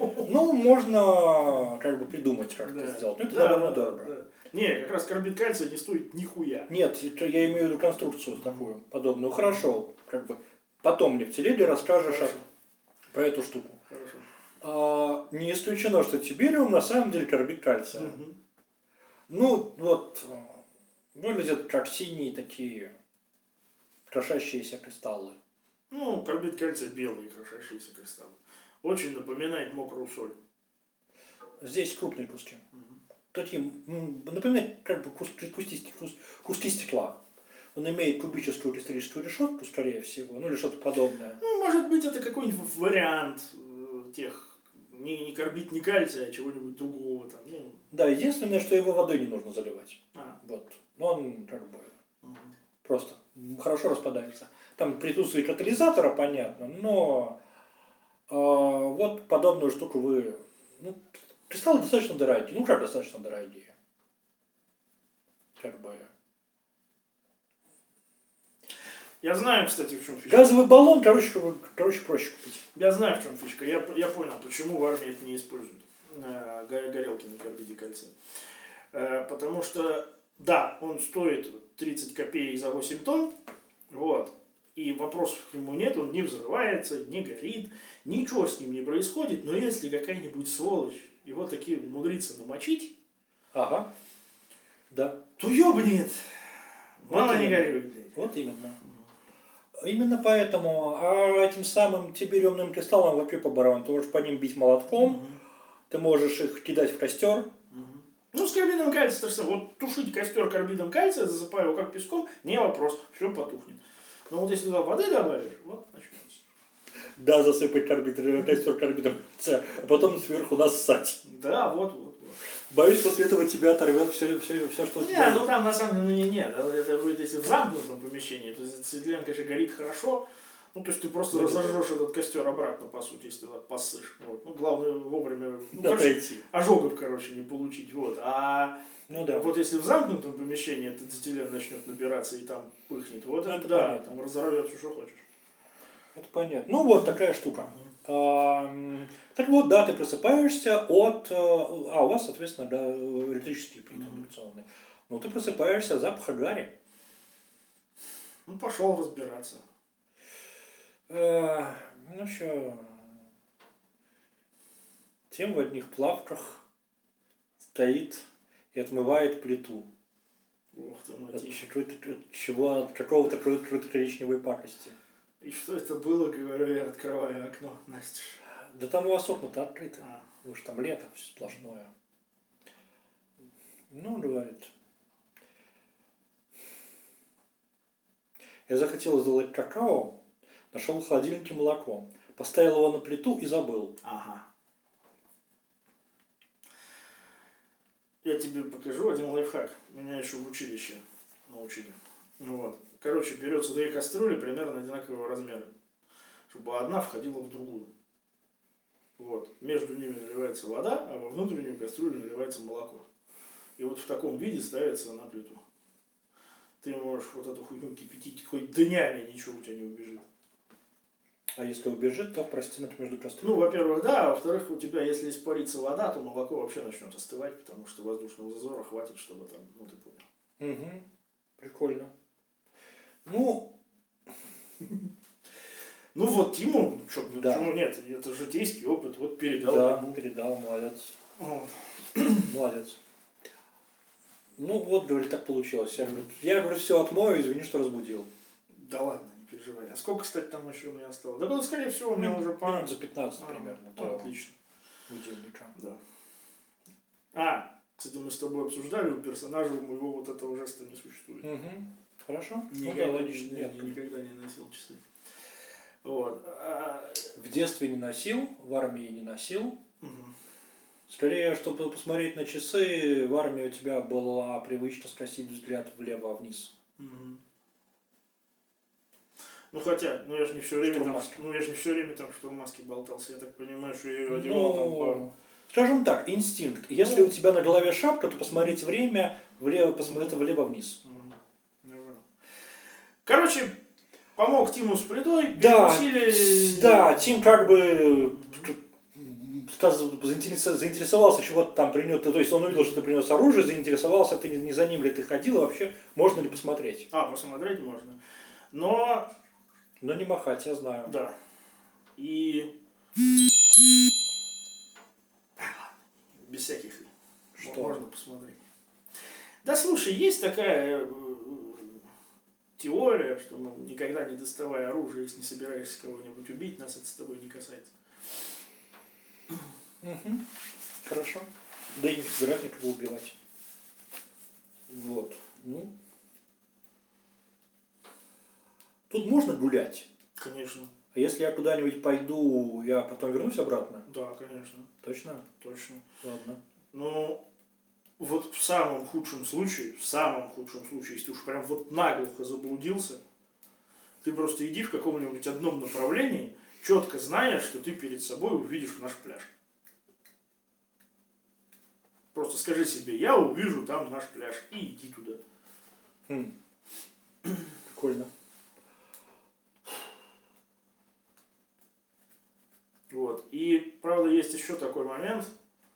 A: Можно придумать, как это сделать. Но это довольно дорого.
B: Да. Не, как раз карбид кальция не стоит нихуя.
A: Нет, я имею в виду конструкцию такую, подобную. Хорошо, потом мне в телеге расскажешь про эту штуку.
B: Хорошо.
A: Не исключено, что тибериум на самом деле карбид кальция. Выглядят как синие такие крошащиеся кристаллы.
B: Карбид кальция белые крошащиеся кристаллы. Очень напоминает мокрую соль.
A: Здесь крупные куски. Такие, напоминает куски стекла. Он имеет кубическую кристаллическую решетку, скорее всего, или что-то подобное.
B: Может быть, это какой-нибудь вариант тех, не карбид, не кальция, а чего-нибудь другого там.
A: Да, единственное, что его водой не нужно заливать. Вот. Он просто хорошо распадается. Там присутствие катализатора, понятно, но вот подобную штуку вы... кристаллы достаточно дорогие. Достаточно дорогие.
B: Я знаю, кстати, в чем фишка.
A: Газовый баллон, проще купить.
B: Я знаю, в чем фишка. Я понял, почему в армии это не используют. Горелки на карбиде кальция. Потому что, да, он стоит 30 копеек за 8 тонн. Вот. И вопросов к нему нет, он не взрывается, не горит, ничего с ним не происходит. Но если какая-нибудь сволочь его таки умудрится намочить,
A: да,
B: то ёбнет. Мало не горюет.
A: Вот именно. Именно поэтому, этим самым тибериумным кристаллам вообще по барабану. Ты можешь по ним бить молотком, ты можешь их кидать в костер,
B: Ну, с карбидом кальция то же самое. Вот тушить костер карбидом кальция, засыпая его как песком, не вопрос, все потухнет. Но вот если туда воды добавишь, вот начнется.
A: Да, засыпать костер карбидом, а потом сверху нассать.
B: Да, вот.
A: Боюсь, после этого тебя оторвет все, что у
B: Не,
A: тебя
B: ну
A: есть.
B: там на самом деле нет. Это будет если в замкнутом помещении. То есть ацетилен, конечно, горит хорошо. Ну, то есть ты просто разожжешь этот костер обратно, по сути, если ты так поссышь. Вот. Ну, главное вовремя. Ну, короче,
A: Отойти.
B: ожогов, короче, не получить. Вот. А
A: Ну да.
B: вот если в замкнутом помещении этот ацетилен начнет набираться и там пыхнет, вот это да,
A: понятно.
B: там разорвет все, что хочешь.
A: Это понятно. Ну вот такая штука. Так вот, да, ты просыпаешься от... у вас, соответственно, да, электрические плиты индукционные. Ну, ты просыпаешься от запаха гари.
B: Ну, пошел разбираться.
A: Ну что, тем в одних плавках стоит и отмывает плиту.
B: Ох ты,
A: От
B: мотив.
A: какого-то коричневой пакости.
B: И что это было, говорю я, открываю окно, Настя.
A: Да там у вас окна-то открыты.
B: А.
A: Потому что там лето все сплошное. Ну, говорит. Я захотел сделать какао, нашел в холодильнике молоко. Поставил его на плиту и забыл.
B: Ага. Я тебе покажу один лайфхак. Меня еще в училище научили. Ну вот. Короче, берется 2 кастрюли примерно одинакового размера, чтобы одна входила в другую. Вот. Между ними наливается вода, а во внутреннюю кастрюлю наливается молоко. И вот в таком виде ставится на плиту. Ты можешь вот эту хуйню кипятить хоть днями, ничего у тебя не убежит.
A: А если убежит, то простинок между
B: Ну,
A: кастрюлями.
B: во-первых, да, а во-вторых, у тебя, если испарится вода, то молоко вообще начнет остывать, потому что воздушного зазора хватит, чтобы там, ну ты понял.
A: Угу. Прикольно. Ну,
B: Ну вот, Тиму,
A: Да.
B: почему нет, это житейский опыт, вот передал
A: да,
B: ему.
A: передал, молодец.
B: Вот.
A: Молодец. Ну вот, говорит, так получилось. Я говорю, все отмою, извини, что разбудил.
B: Да ладно, не переживай. А сколько, кстати, там еще у меня осталось? Да, ну, скорее всего, у меня уже
A: минут за 15 примерно.
B: Ну,
A: до
B: отлично.
A: будильника.
B: Да. Кстати, мы с тобой обсуждали, у персонажа моего вот этого жеста не существует.
A: Угу. Хорошо?
B: Никогда,
A: Ну да, логично. Нет.
B: никогда не носил часы. Вот.
A: В детстве не носил, в армии не носил.
B: Угу.
A: Скорее, чтобы посмотреть на часы, в армии у тебя была привычка скосить взгляд влево-вниз.
B: Угу. Ну хотя, ну я же не все время там, что в маске болтался. Я так понимаю, что я ее одевал там по...
A: Скажем так, инстинкт. Если у тебя на голове шапка, то посмотреть время, посмотреть влево-вниз.
B: Короче, помог Тиму с плитой,
A: Да,
B: перекусили.
A: да, Тим как бы заинтересовался, чего ты там принес, то есть он увидел, что ты принес оружие, заинтересовался, ты не за ним ли ты ходил, и вообще можно ли посмотреть.
B: Посмотреть можно. Но
A: не махать, я знаю.
B: да. И без всяких
A: Что?
B: можно посмотреть. Да слушай, есть такая теория, что никогда не доставай оружие, если не собираешься кого-нибудь убить, нас это с тобой не касается.
A: Угу. Хорошо. Да и не собираюсь никого убивать. Вот. Ну. Тут можно гулять.
B: Конечно.
A: А если я куда-нибудь пойду, я потом вернусь обратно?
B: Да, конечно.
A: Точно?
B: Точно.
A: Ладно.
B: Ну, вот в самом худшем случае, если уж прям вот наглухо заблудился, ты просто иди в каком-нибудь одном направлении, четко зная, что ты перед собой увидишь наш пляж. Просто скажи себе, я увижу там наш пляж, и иди туда.
A: Прикольно.
B: Вот. И, правда, есть еще такой момент,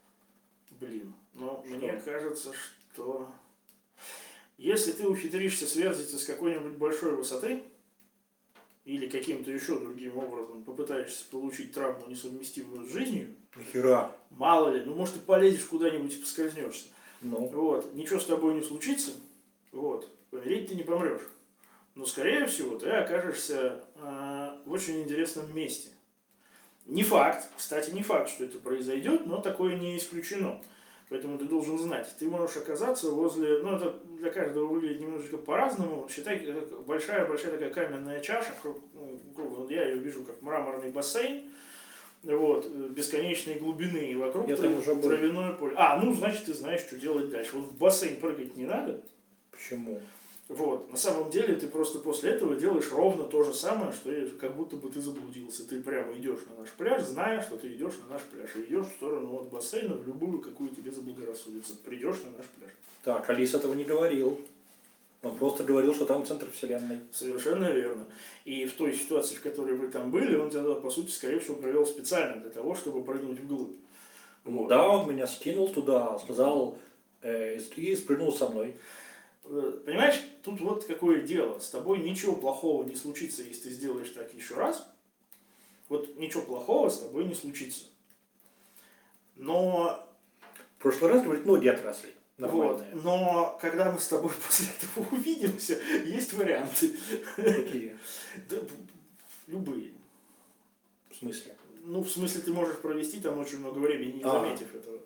B: но мне кажется, что если ты ухитришься сверзиться с какой-нибудь большой высоты, или каким-то еще другим образом попытаешься получить травму, несовместимую с жизнью,
A: Нахера?
B: мало ли, мможет ты полезешь куда-нибудь и поскользнешься.
A: Ну.
B: Вот, ничего с тобой не случится, вот, помереть ты не помрешь. Но, скорее всего, ты окажешься в очень интересном месте. Не факт, кстати, не факт, что это произойдет, но такое не исключено. Поэтому ты должен знать, ты можешь оказаться возле, ну это для каждого выглядит немножечко по-разному. Считай, как большая-большая такая каменная чаша, вот я ее вижу как мраморный бассейн, вот, бесконечной глубины, и вокруг
A: Я там уже был.
B: травяное поле. А, ну значит ты знаешь, что делать дальше. Вот в бассейн прыгать не надо.
A: Почему?
B: Вот, на самом деле ты просто после этого делаешь ровно то же самое, что и как будто бы ты заблудился. Ты прямо идешь на наш пляж, зная, что ты идешь на наш пляж. И идешь в сторону от бассейна, в любую, какую тебе заблагорассудится. Придешь на наш пляж.
A: Так, Алис этого не говорил. Он просто говорил, что там центр вселенной.
B: Совершенно верно. И в той ситуации, в которой вы там были, он тебя, по сути, скорее всего, провел специально для того, чтобы прыгнуть вглубь.
A: Вот. Да, он меня скинул туда, сказал, и спрыгнул со мной.
B: Понимаешь, тут вот какое дело. С тобой ничего плохого не случится, если ты сделаешь так еще раз. Вот ничего плохого с тобой не случится. Но...
A: В прошлый раз, говорит, ноги отросли.
B: Вот. Но когда мы с тобой после этого увидимся, есть варианты.
A: Какие?
B: Да, любые.
A: В смысле?
B: Ну, в смысле, ты можешь провести там очень много времени, не заметив этого.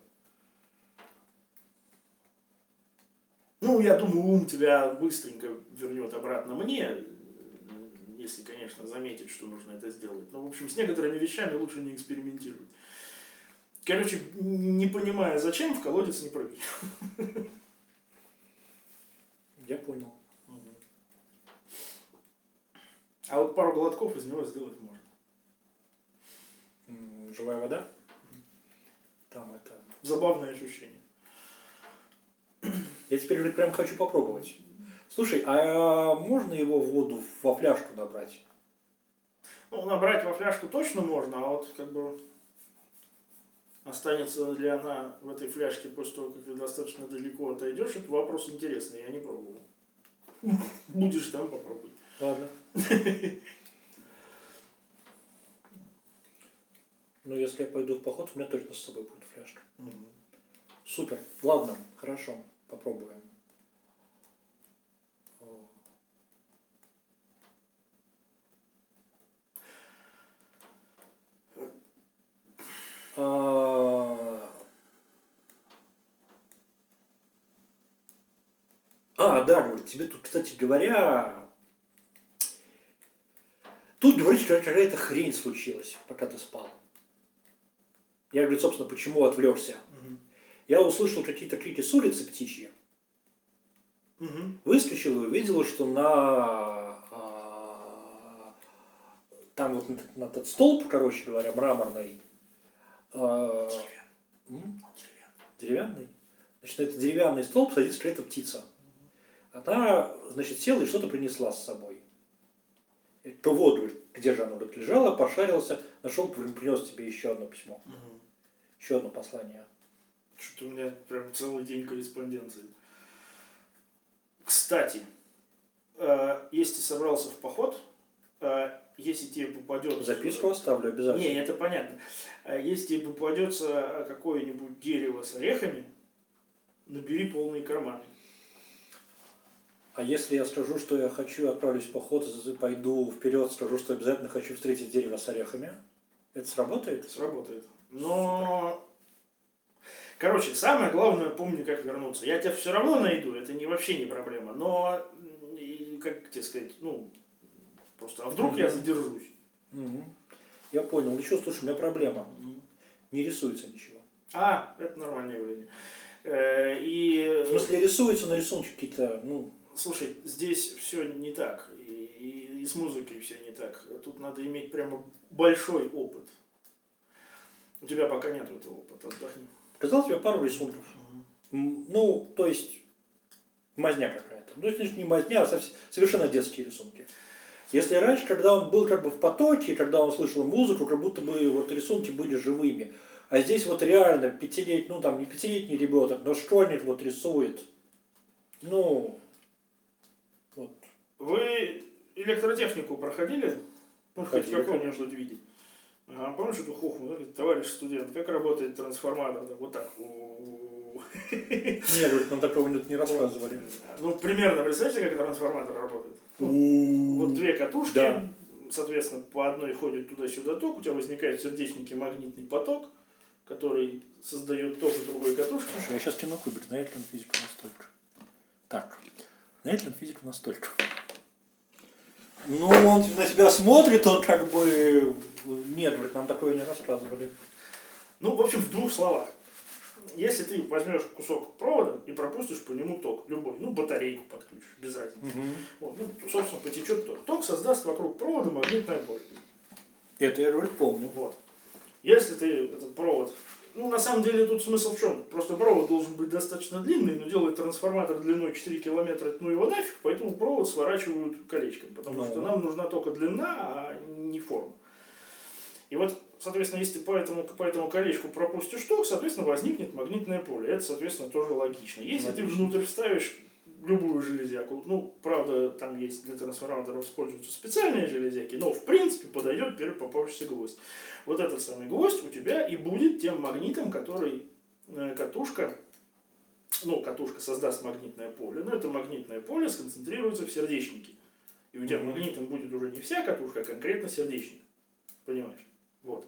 B: Ну, я думаю, ум тебя быстренько вернет обратно мне, если, конечно, заметит, что нужно это сделать. Но, в общем, с некоторыми вещами лучше не экспериментировать. Короче, не понимая зачем, в колодец не прыгай.
A: Я понял.
B: А вот пару глотков из него сделать можно.
A: Живая вода? Там это...
B: Забавное ощущение.
A: Я теперь говорит, прям хочу попробовать. Слушай, а можно его воду во фляжку набрать?
B: Ну, набрать во фляжку точно можно, а вот как бы останется ли она в этой фляжке после того, как ты достаточно далеко отойдешь, это вопрос интересный, я не пробовал. Будешь там, попробуй.
A: Ладно. Ну, если я пойду в поход, у меня точно с собой будет фляжка. Супер. Ладно, хорошо. Попробуем. Да, говорит, тебе тут, кстати говоря, тут, говорит, что какая-то хрень случилась, пока ты спал. Я говорю, собственно, почему отвлекся? Я услышал какие-то крики с улицы птичьи. Выскочил и увидел, что там вот на этот столб, короче говоря, мраморный. Деревянный? Значит, на этот деревянный столб садится какая-то птица. Она, значит, села и что-то принесла с собой. То воду, где же оно вот лежало, пошарился, нашел, принес тебе еще одно письмо. Еще одно послание.
B: Что-то у меня прям целый день корреспонденции. Кстати, если собрался в поход, если тебе попадет...
A: Записку оставлю обязательно.
B: Не, это понятно. Если тебе попадется какое-нибудь дерево с орехами, набери полные карманы.
A: А если я скажу, что я хочу, отправлюсь в поход, пойду вперед, скажу, что обязательно хочу встретить дерево с орехами, это сработает?
B: Сработает. Но... Короче, самое главное, помни, как вернуться. Я тебя все равно найду, это вообще не проблема. Но, как тебе сказать, ну, просто, а вдруг я задержусь?
A: Я понял. Еще, слушай, у меня проблема. Не рисуется ничего.
B: Это нормальное явление. И...
A: В смысле, рисуется, но рисунки какие-то, ну...
B: Слушай, здесь все не так. И с музыкой все не так. Тут надо иметь прямо большой опыт. У тебя пока нет этого опыта, отдохни.
A: Показал тебе пару рисунков. Ну, то есть, мазня какая-то. Ну, это не мазня, а совершенно детские рисунки. Если раньше, когда он был как бы в потоке, когда он слышал музыку, как будто бы вот рисунки были живыми. А здесь вот реально пятилетний, ну там не пятилетний ребенок, но школьник вот рисует. Ну, вот.
B: Вы электротехнику проходили? Ну, хоть в
A: Проходили.
B: каком-нибудь виде. Помнишь эту хохму, товарищ студент, как работает трансформатор? Вот так.
A: Нет, говорит, нам такого не рассказывали.
B: Ну, примерно, представьте, как трансформатор работает? Вот две катушки,
A: Да.
B: соответственно, по одной ходит туда-сюда ток, у тебя возникает в сердечнике магнитный поток, который создает ток в другой катушке.
A: Слушай, я сейчас тяну кубик, знает ли он физику настолько. Так, знает ли он физику настолько? Ну, он на себя смотрит, он как бы... Нет, говорит, нам такое не рассказывали.
B: Ну, в общем, в двух словах. Если ты возьмешь кусок провода и пропустишь по нему ток, любой, ну, батарейку подключишь, без разницы. Вот, ну, собственно, потечет ток. Ток создаст вокруг провода магнитное поле.
A: Это я говорю, помню.
B: Вот. Если ты этот провод... Ну, на самом деле, тут смысл в чем? Просто провод должен быть достаточно длинный, но делать трансформатор длиной 4 километра, ну его нафиг, поэтому провод сворачивают колечком, потому что нам нужна только длина, а не форма. И вот, соответственно, если ты по этому колечку пропустишь ток, соответственно, возникнет магнитное поле. Это, соответственно, тоже логично. Если ты внутрь вставишь любую железяку, ну, правда, там есть для трансформаторов используются специальные железяки, но, в принципе, подойдет первый попавшийся гвоздь. Вот этот самый гвоздь у тебя и будет тем магнитом, который катушка создаст магнитное поле, но это магнитное поле сконцентрируется в сердечнике. И у тебя магнитом будет уже не вся катушка, а конкретно сердечник. Понимаешь? Вот.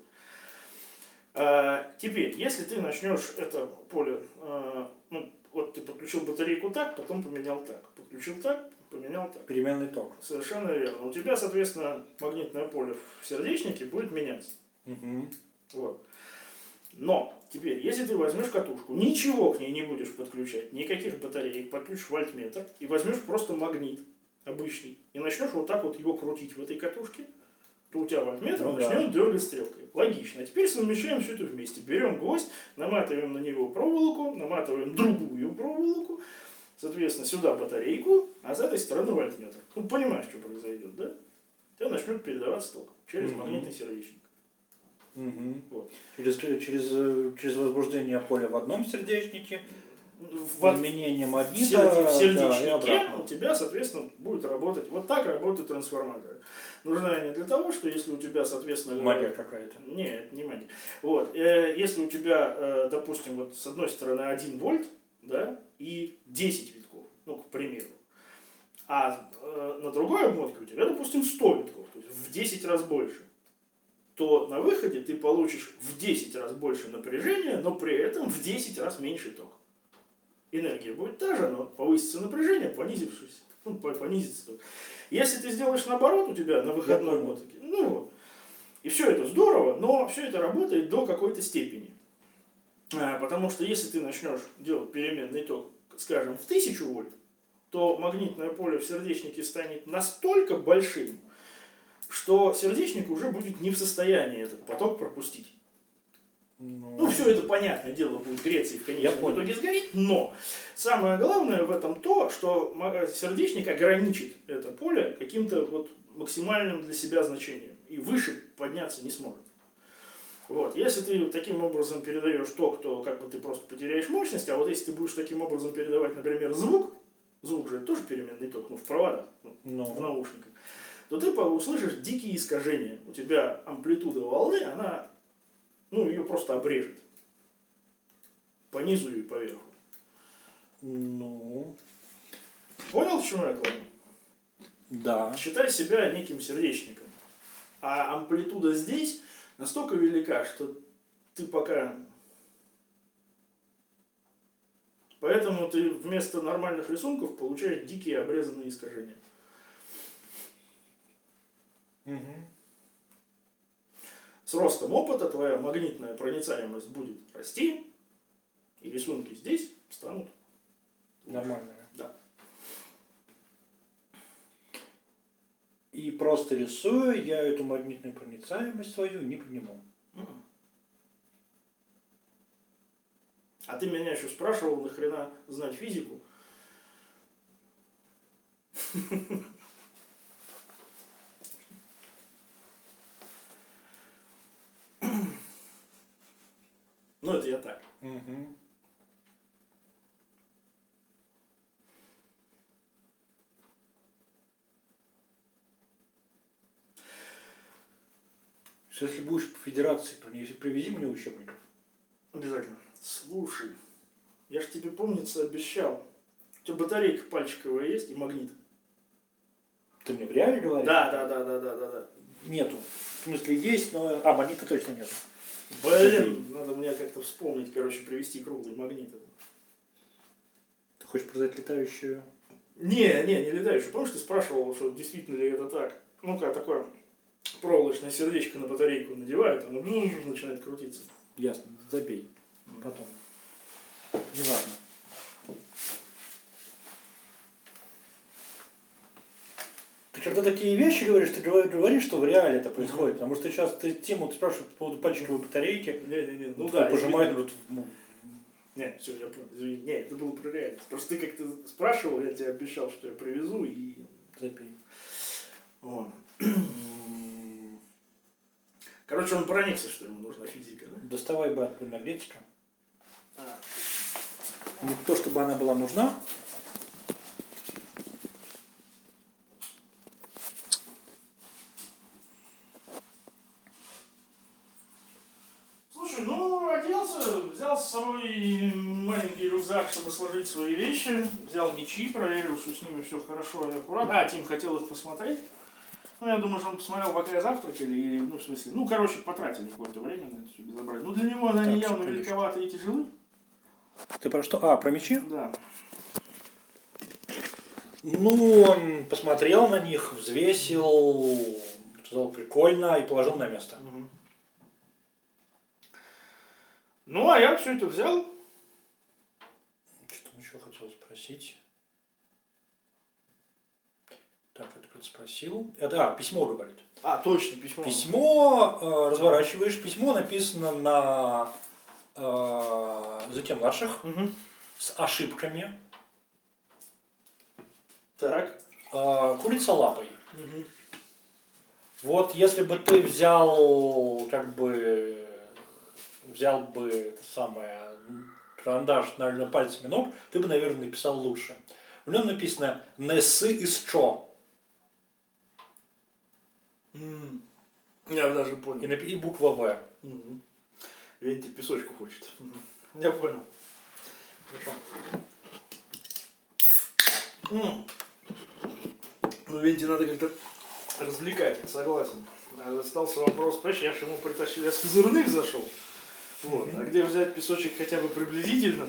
B: Теперь, если ты начнешь это поле, ну, вот ты подключил батарейку так, потом поменял так. Подключил так, поменял так.
A: Переменный ток.
B: Совершенно верно. У тебя, соответственно, магнитное поле в сердечнике будет меняться. Вот. Но теперь, если ты возьмешь катушку, ничего к ней не будешь подключать, никаких батареек, подключишь вольтметр и возьмешь просто магнит обычный и начнешь вот так вот его крутить в этой катушке, то у тебя вольтметр начнет дергать стрелкой. Логично. А теперь совмещаем все это вместе. Берем гвоздь, наматываем на него проволоку, наматываем другую проволоку, соответственно, сюда батарейку, а с этой стороны вольтметр. Ну, понимаешь, что произойдет, да? У тебя начнет передаваться ток через магнитный сердечник.
A: Вот. Через возбуждение поля в одном сердечнике, изменение магнита
B: в сердечнике у тебя, соответственно, будет работать. Вот так работают трансформаторы. Нужна они для того, что если у тебя, соответственно...
A: Магия какая-то.
B: Нет, не магия. Вот. Если у тебя, допустим, вот с одной стороны 1 вольт, да, и 10 витков, ну, к примеру, а на другой обмотке у тебя, допустим, 100 витков, то есть в 10 раз больше, то на выходе ты получишь в 10 раз больше напряжения, но при этом в 10 раз меньше ток. Энергия будет та же, но повысится напряжение, понизится ток. Если ты сделаешь наоборот у тебя на выходной мотоке, ну вот, и все это здорово, но все это работает до какой-то степени. Потому что если ты начнешь делать переменный ток, скажем, в 1000 вольт, то магнитное поле в сердечнике станет настолько большим, что сердечник уже будет не в состоянии этот поток пропустить. Ну, все это, понятное дело, будет греться и в конечном итоге сгорит, но самое главное в этом то, что сердечник ограничит это поле каким-то вот максимальным для себя значением и выше подняться не сможет. Вот. Если ты таким образом передаешь ток, то как бы ты просто потеряешь мощность, а вот если ты будешь таким образом передавать, например, звук же тоже переменный ток, ну, в проводах, в наушниках, то ты услышишь дикие искажения. У тебя амплитуда волны, она, ну, ее просто обрежет. По низу и по верху.
A: Ну.
B: Понял, к чему я клоню?
A: Да.
B: Считай себя неким сердечником. А амплитуда здесь настолько велика, что ты пока... Поэтому ты вместо нормальных рисунков получаешь дикие обрезанные искажения. С ростом опыта твоя магнитная проницаемость будет расти, и рисунки здесь станут
A: нормальные.
B: Да.
A: И просто рисуя, я эту магнитную проницаемость свою не понимал.
B: А ты меня еще спрашивал, нахрена знать физику? Ну, это я так.
A: Если будешь по федерации, привези мне учебников.
B: Обязательно. Слушай, я ж тебе, помнится, обещал. У тебя батарейка пальчиковая есть и магнит?
A: Ты мне в реале говоришь?
B: Да.
A: Нету. В смысле есть, но... магнита точно нет.
B: Блин, надо мне как-то вспомнить, короче, привезти круглый магнит.
A: Ты хочешь продать летающую?
B: Не летающий. Помнишь, ты спрашивал, что действительно ли это так? Ну-ка, такое проволочное сердечко на батарейку надевают, оно начинает крутиться.
A: Ясно, забей. Потом. Не важно. Ты когда такие вещи говоришь, ты говоришь, что в реале это происходит. Потому что сейчас ты тему спрашиваешь по поводу пальчиковой батарейки.
B: Не, ну
A: да,
B: да,
A: пожимает вот.
B: Не, все, я понял, извини. Не, это было про реальность. Просто ты как-то спрашивал, я тебе обещал, что я привезу и...
A: Забей.
B: Вот. Короче, он проникся, что ему нужна физика, да?
A: Доставай бы энергетика.
B: А.
A: Не то, чтобы она была нужна.
B: Слушай, ну, оделся, взял с собой маленький рюкзак, чтобы сложить свои вещи, взял мечи, проверил, что с ними все хорошо и аккуратно. А, Тим хотел их посмотреть. Ну, я думаю, что он посмотрел, пока я завтракали, или, ну, в смысле, ну, короче, потратили какое-то время на это все безобразие. Ну, для него они
A: Так,
B: явно
A: конечно.
B: великоваты и тяжелы.
A: Ты про что? А, про мечи?
B: Да.
A: Ну, он посмотрел на них, взвесил, сказал прикольно и положил на место.
B: Мгм. Ну, а я все это взял.
A: Что-то еще хотел спросить. Так, это спросил. Это, письмо говорит.
B: А, точно, письмо.
A: Письмо, разворачиваешь, письмо написано на языке младших,
B: Угу.
A: с ошибками.
B: Так.
A: Курица лапой.
B: Угу.
A: Вот если бы ты взял самое карандаш, наверное, пальцами ног, ты бы, наверное, написал лучше. В нем написано «Несы из чо».
B: Я даже понял.
A: И буква «В».
B: Угу. Венти песочку хочет. Угу. Я понял. Хорошо. Ну, Венти надо как-то развлекать, согласен. Остался вопрос, понимаешь, я же ему притащил, я с козырных зашел. Вот. А где взять песочек хотя бы приблизительно?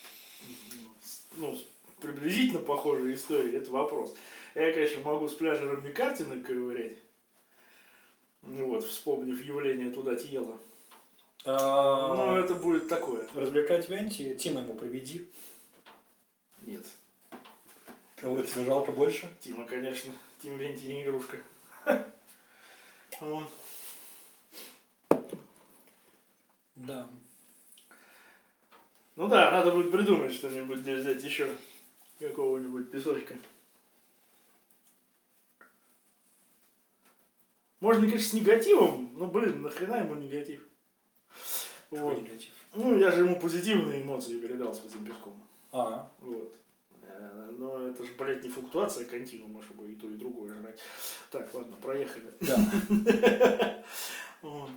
B: Ну, приблизительно похожей истории, это вопрос. Я, конечно, могу с пляжа Рамикартина ковырять. Ну вот, вспомнив явление туда тела. Но это будет такое.
A: Развлекать Венти, Тима ему приведи.
B: Нет.
A: Кого тебе жалко больше?
B: Тима, конечно. Тим Венти не игрушка. Вот.
A: Да.
B: Ну да, надо будет придумать что-нибудь, где взять еще какого-нибудь песочка. Можно, конечно, с негативом, но, блин, нахрена ему негатив? Вот.
A: Негатив.
B: Ну, я же ему позитивные эмоции передал с этим песком.
A: А.
B: Вот. Но это же, блядь, не флуктуация континуума, чтобы и то, и другое жрать. Так, ладно, проехали.
A: Да.
B: Вот.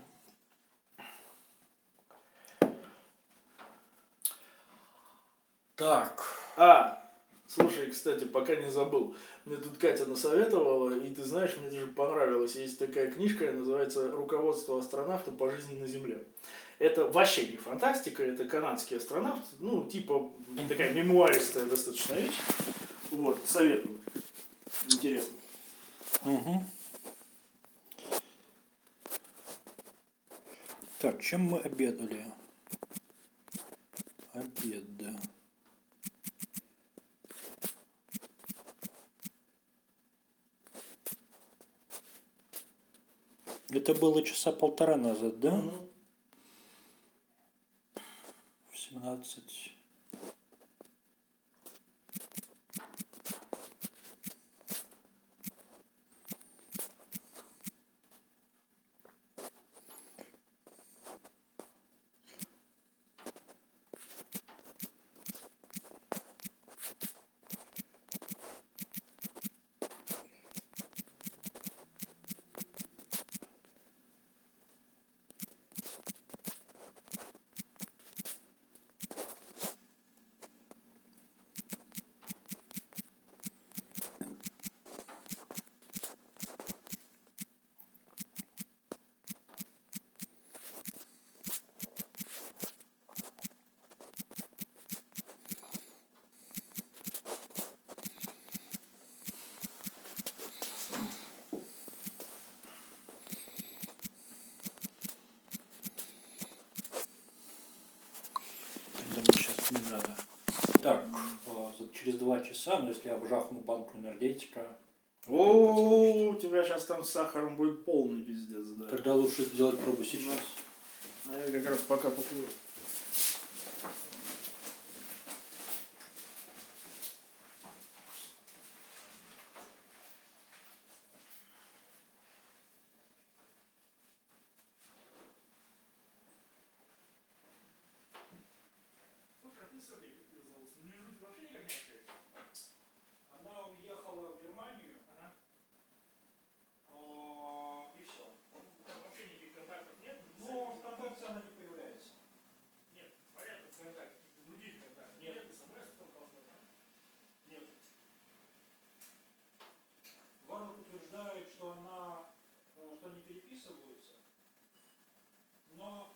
A: Так.
B: Слушай, кстати, пока не забыл. Мне тут Катя насоветовала, и ты знаешь, мне даже понравилось. Есть такая книжка, называется «Руководство астронавта по жизни на Земле». Это вообще не фантастика, это канадский астронавт, ну, типа, такая мемуаристая достаточно вещь. Вот, советую. Интересно.
A: Угу. Так, чем мы обедали? Обед. Это было часа полтора назад, да?
B: Мгм.
A: В 17. через 2 часа, но если я обжахну банку энергетика,
B: О, у тебя сейчас там с сахаром будет полный пиздец, да.
A: тогда лучше сделать пробу сейчас.
B: А я как раз пока покурю.
A: Она уехала в Германию, и все.
B: Вообще никаких контактов нет?
A: Но в ВКонтакте она не появляется.
B: Нет, понятно, контакт. Других контактов. Нет, смс только.
A: Нет. Варвар утверждает, что она, что они переписываются, но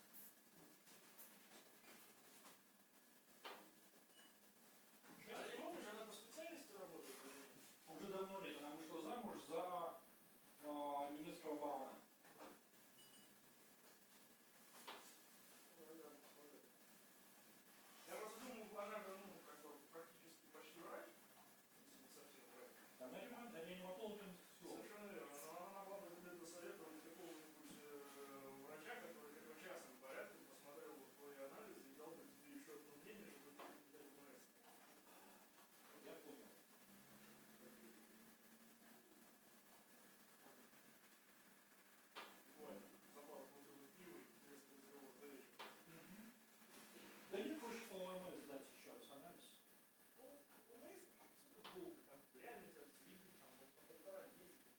B: А не помнишь, она по специальности работает?
A: уже давно нет. Она вышла замуж за немецкого барона.
B: Я просто думаю, она же, ну, как бы практически почти врач. Если не совсем врач.
A: Она реаниматолог все.
B: Совершенно верно. Но она могла бы тебе посоветовать какого-нибудь врача, который как в частном порядке посмотрел вот твои анализы и дал бы тебе еще одно мнение, чтобы ты не дать МРС.
A: Я понял.
B: Буквально. За пару бутылок пива и интересный разговор за вечер.
A: Да не хочешь по ОМС сдать еще раз анализ.
B: Реально, как слипы, там, вот, по 1,5 есть.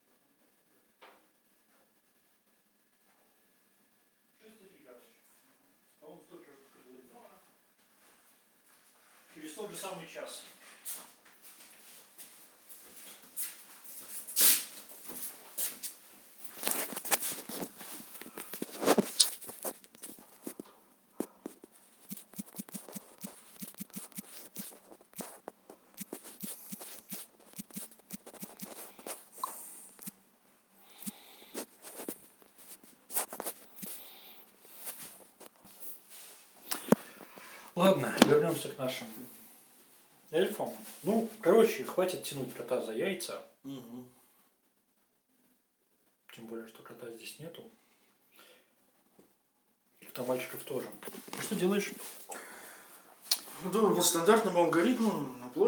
A: 6,3, короче. По-моему, столько же, как и было. Через тот же самый час. Ладно, вернемся к нашим эльфам. Ну, короче, хватит тянуть кота за яйца.
B: Угу.
A: Тем более, что кота здесь нету. Там мальчиков тоже. Что делаешь?
B: Ну, по стандартному алгоритму на площадь.